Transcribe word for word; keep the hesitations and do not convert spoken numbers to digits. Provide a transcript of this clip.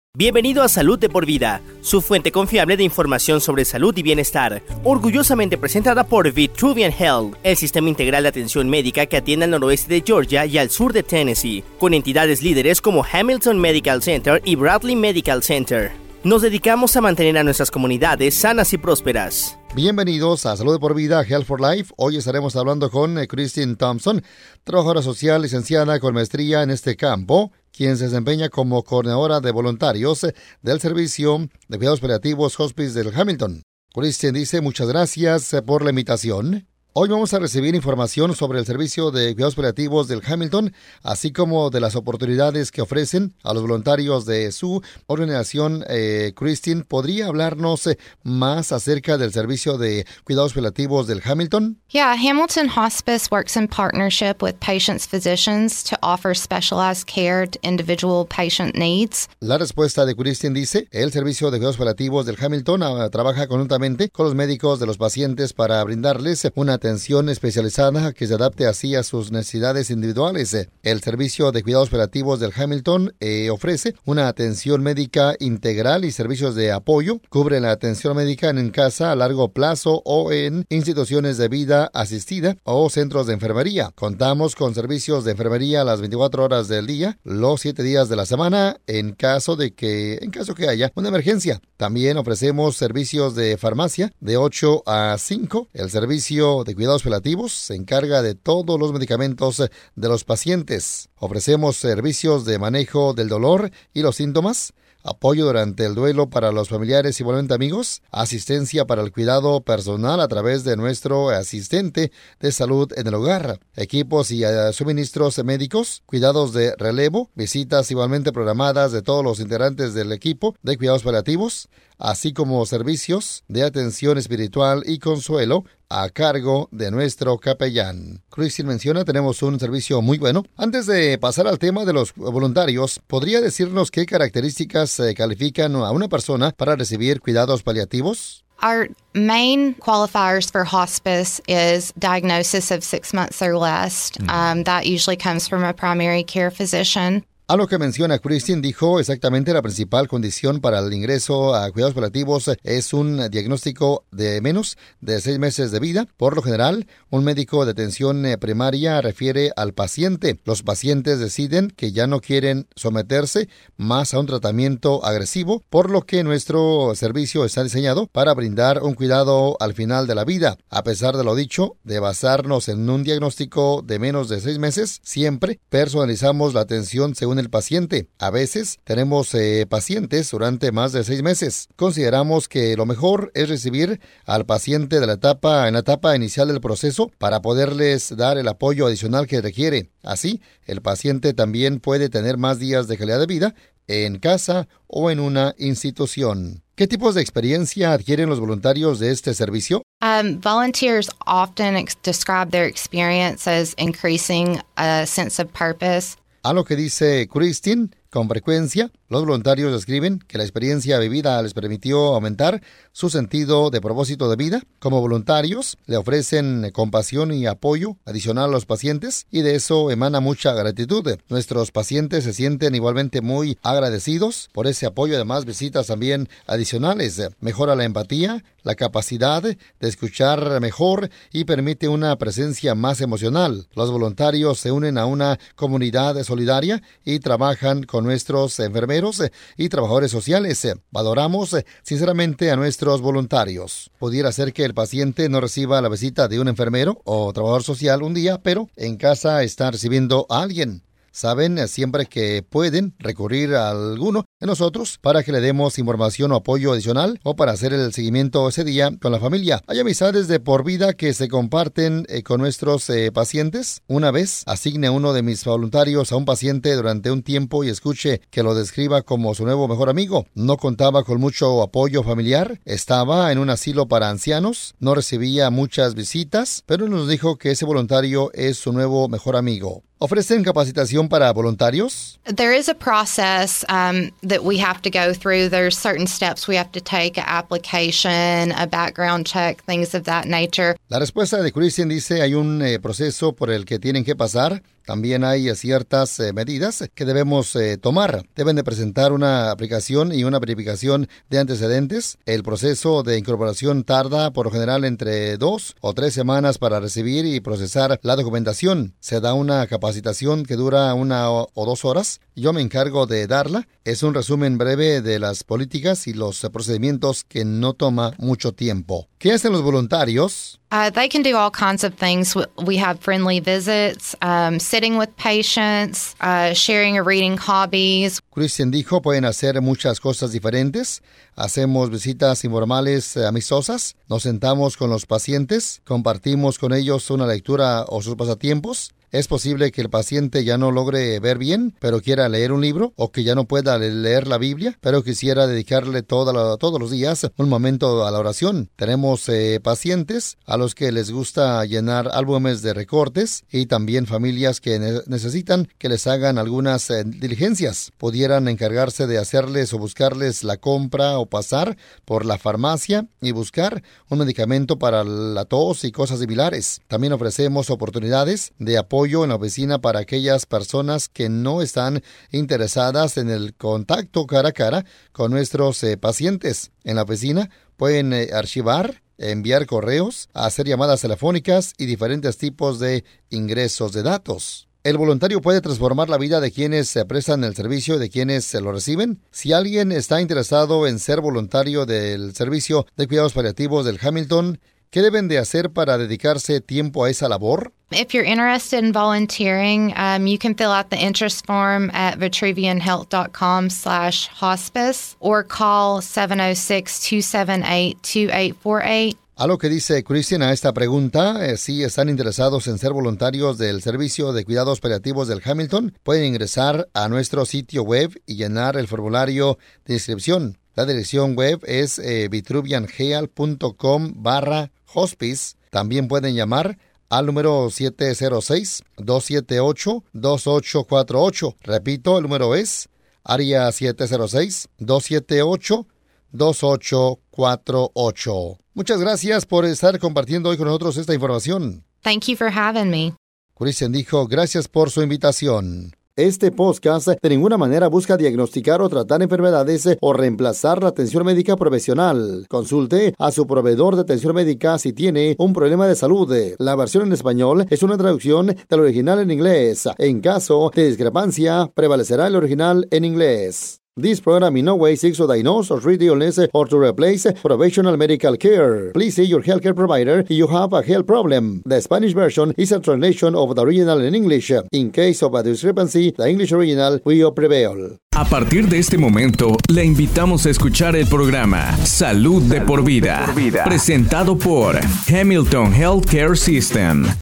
Bienvenido a Salud de por Vida, su fuente confiable de información sobre salud y bienestar, orgullosamente presentada por Vitruvian Health, el sistema integral de atención médica que atiende al noroeste de Georgia y al sur de Tennessee, con entidades líderes como Hamilton Medical Center y Bradley Medical Center. Nos dedicamos a mantener a nuestras comunidades sanas y prósperas. Bienvenidos a Salud de por Vida, Health for Life. Hoy estaremos hablando con Christine Thompson, trabajadora social licenciada con maestría en este campo, quien se desempeña como coordinadora de voluntarios del Servicio de Cuidados Paliativos Hospice del Hamilton. Christine dice muchas gracias por la invitación. Hoy vamos a recibir información sobre el Servicio de Cuidados Paliativos del Hamilton, así como de las oportunidades que ofrecen a los voluntarios de su organización. Eh, Christine, ¿podría hablarnos más acerca del Servicio de Cuidados Paliativos del Hamilton? Yeah, Hamilton Hospice works in partnership with patients' physicians to offer specialized care to individual patient needs. La respuesta de Christine dice, el Servicio de Cuidados Paliativos del Hamilton uh, trabaja conjuntamente con los médicos de los pacientes para brindarles una atención especializada que se adapte así a sus necesidades individuales. El Servicio de Cuidados Paliativos del Hamilton eh, ofrece una atención médica integral y servicios de apoyo. Cubre la atención médica en casa a largo plazo o en instituciones de vida asistida o centros de enfermería. Contamos con servicios de enfermería a las veinticuatro horas del día, los siete días de la semana, en caso de que, en caso que haya una emergencia. También ofrecemos servicios de farmacia de ocho a cinco. El servicio de cuidados paliativos se encarga de todos los medicamentos de los pacientes. Ofrecemos servicios de manejo del dolor y los síntomas, apoyo durante el duelo para los familiares y igualmente amigos, asistencia para el cuidado personal a través de nuestro asistente de salud en el hogar, equipos y uh, suministros médicos, cuidados de relevo, visitas igualmente programadas de todos los integrantes del equipo de cuidados paliativos, así como servicios de atención espiritual y consuelo a cargo de nuestro capellán. Christine menciona, tenemos un servicio muy bueno. Antes de pasar al tema de los voluntarios, ¿podría decirnos qué características eh, califican a una persona para recibir cuidados paliativos? Our main qualifiers for hospice is diagnosis of six months or less. Mm. Um, that usually comes from a primary care physician. A lo que menciona Christine, dijo exactamente la principal condición para el ingreso a cuidados paliativos es un diagnóstico de menos de seis meses de vida. Por lo general, un médico de atención primaria refiere al paciente. Los pacientes deciden que ya no quieren someterse más a un tratamiento agresivo, por lo que nuestro servicio está diseñado para brindar un cuidado al final de la vida. A pesar de lo dicho, de basarnos en un diagnóstico de menos de seis meses, siempre personalizamos la atención según el paciente. A veces tenemos eh, pacientes durante más de seis meses. Consideramos que lo mejor es recibir al paciente de la etapa en la etapa inicial del proceso para poderles dar el apoyo adicional que requiere. Así, el paciente también puede tener más días de calidad de vida en casa o en una institución. ¿Qué tipos de experiencia adquieren los voluntarios de este servicio? Um, volunteers often ex- describe their experience as increasing a sense of purpose. A lo que dice Christine, con frecuencia, los voluntarios describen que la experiencia vivida les permitió aumentar su sentido de propósito de vida. Como voluntarios, le ofrecen compasión y apoyo adicional a los pacientes y de eso emana mucha gratitud. Nuestros pacientes se sienten igualmente muy agradecidos por ese apoyo. Además, visitas también adicionales. Mejora la empatía, la capacidad de escuchar mejor y permite una presencia más emocional. Los voluntarios se unen a una comunidad solidaria y trabajan con nuestros enfermeros y trabajadores sociales. Valoramos sinceramente a nuestros voluntarios. Pudiera ser que el paciente no reciba la visita de un enfermero o trabajador social un día, pero en casa está recibiendo a alguien. Saben siempre que pueden recurrir a alguno de nosotros para que le demos información o apoyo adicional o para hacer el seguimiento ese día con la familia. Hay amistades de por vida que se comparten eh, con nuestros eh, pacientes. Una vez asigne a uno de mis voluntarios a un paciente durante un tiempo y escuche que lo describa como su nuevo mejor amigo. No contaba con mucho apoyo familiar, estaba en un asilo para ancianos, no recibía muchas visitas, pero nos dijo que ese voluntario es su nuevo mejor amigo. ¿Ofrecen capacitación para voluntarios? There is a process um, that we have to go through. There's certain steps we have to take, an application, a background check, things of that nature. La respuesta de Christine dice hay un eh, proceso por el que tienen que pasar. También hay ciertas eh, medidas que debemos eh, tomar. Deben de presentar una aplicación y una verificación de antecedentes. El proceso de incorporación tarda por lo general entre dos o tres semanas para recibir y procesar la documentación. Se da una capacitación que dura una o, o dos horas. Yo me encargo de darla. Es un resumen breve de las políticas y los procedimientos que no toma mucho tiempo. ¿Qué hacen los voluntarios? Uh, they can do all kinds of things. We have friendly visits, um, sitting with patients, uh, sharing or reading hobbies. Christian dijo, pueden hacer muchas cosas diferentes. Hacemos visitas informales eh, amistosas. Nos sentamos con los pacientes. Compartimos con ellos una lectura o sus pasatiempos. Es posible que el paciente ya no logre ver bien, pero quiera leer un libro, o que ya no pueda leer la Biblia, pero quisiera dedicarle toda la, todos los días un momento a la oración. Tenemos eh, pacientes a los que les gusta llenar álbumes de recortes y también familias que ne- necesitan que les hagan algunas eh, diligencias. Pudieran encargarse de hacerles o buscarles la compra o pasar por la farmacia y buscar un medicamento para la tos y cosas similares. También ofrecemos oportunidades de apoyo en la oficina para aquellas personas que no están interesadas en el contacto cara a cara con nuestros eh, pacientes. En la oficina pueden eh, archivar, enviar correos, hacer llamadas telefónicas y diferentes tipos de ingresos de datos. El voluntario puede transformar la vida de quienes se prestan el servicio y de quienes se lo reciben. Si alguien está interesado en ser voluntario del servicio de cuidados paliativos del Hamilton, ¿qué deben de hacer para dedicarse tiempo a esa labor? If you're interested in volunteering, um, you can fill out the interest form at vitruvianhealth.com slash hospice or call seven oh six, two seven eight, two eight four eight. A lo que dice Christian a esta pregunta, eh, si están interesados en ser voluntarios del servicio de cuidados paliativos del Hamilton, pueden ingresar a nuestro sitio web y llenar el formulario de inscripción. La dirección web es eh, vitruvianhealth.com barra hospice. También pueden llamar al número siete cero seis, dos siete ocho, dos ocho cuatro ocho. Repito, el número es área siete cero seis, dos siete ocho, dos ocho cuatro ocho. Muchas gracias por estar compartiendo hoy con nosotros esta información. Thank you for having me. Christian dijo, gracias por su invitación. Este podcast de ninguna manera busca diagnosticar o tratar enfermedades o reemplazar la atención médica profesional. Consulte a su proveedor de atención médica si tiene un problema de salud. La versión en español es una traducción del original en inglés. En caso de discrepancia, prevalecerá el original en inglés. This program in no way seeks to diagnose or treat the illness or to replace professional medical care. Please see your healthcare provider if you have a health problem. The Spanish version is a translation of the original in English. In case of a discrepancy, the English original will prevail. A partir de este momento, le invitamos a escuchar el programa Salud de por Vida, presentado por Hamilton Healthcare System.